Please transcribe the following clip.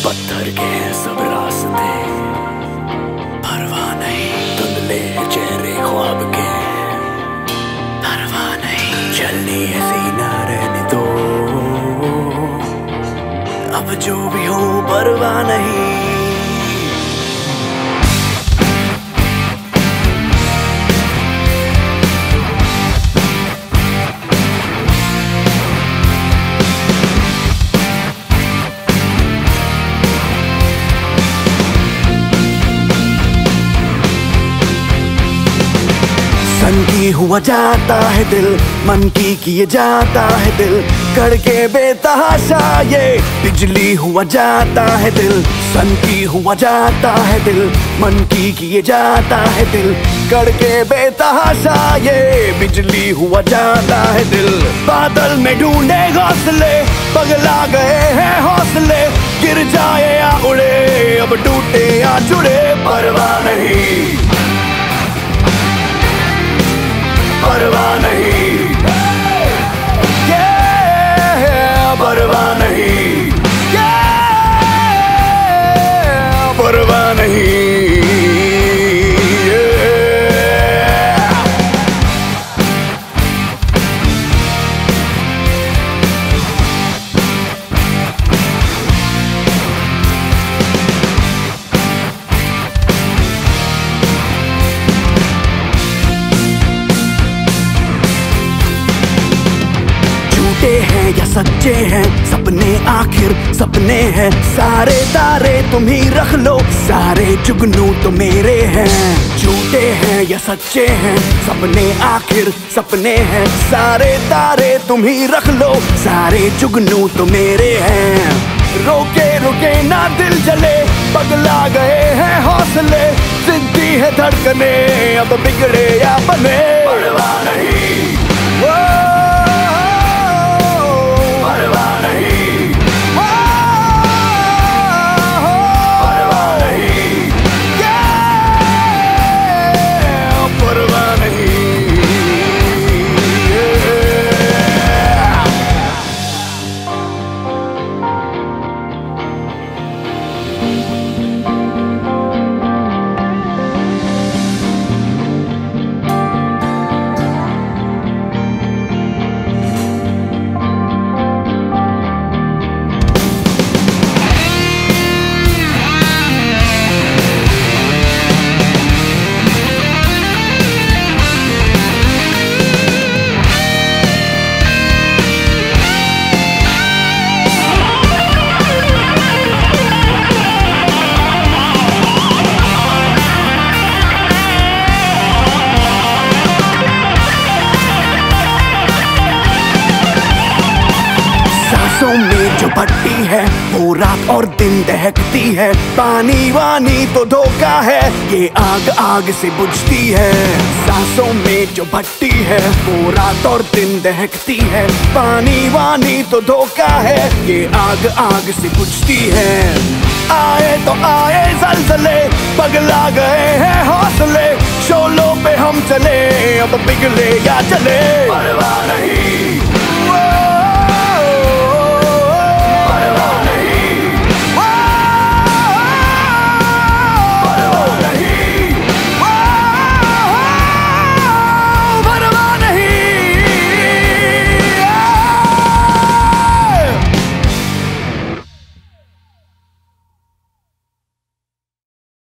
पत्थर के हैं सब रास्ते, परवाह नहीं। धुंधले चेहरे ख्वाब के, परवाह नहीं। चलनी है सीना रहने दो, अब जो भी हो परवाह नहीं। सन की हुआ जाता है दिल, मन की किए जाता है दिल, करके बेतहाशा ये बिजली हुआ जाता है दिल। सन की हुआ जाता है दिल, मन की किए जाता है दिल, करके बेतहाशा ये बिजली हुआ जाता है दिल। बादल में ढूंढे घोंसले, पगला गए हैं हौसले, गिर जाए या उड़े, अब टूटे या जुड़े, परवाह नहीं, परवाह नहीं, परवाह नहीं, परवाह नहीं। हैं या सच्चे हैं सपने, आखिर सपने हैं। सारे तारे तुम ही रख लो, सारे जुगनू तो मेरे हैं। झूठे हैं या सच्चे हैं सपने, आखिर सपने हैं। सारे तारे तुम ही रख लो, सारे जुगनू तो मेरे हैं। रोके रुके ना दिल जले, पगला गए हैं हौसले, जिद्दी है धड़कने, अब बिगड़े या बने, परवाह नहीं, में जो भट्टी है वो रात और दिन दहकती है। पानी वानी तो धोखा है, ये आग आग से बुझती है। सांसों में जो भट्टी है वो रात और दिन दहकती है। पानी वानी तो धोखा है, ये आग आग से बुझती है। आए तो आए ज़लज़ले, पगला गए हैं हौसले, शोलों पे हम चले, अब पिघले या चले, परवाह नहीं।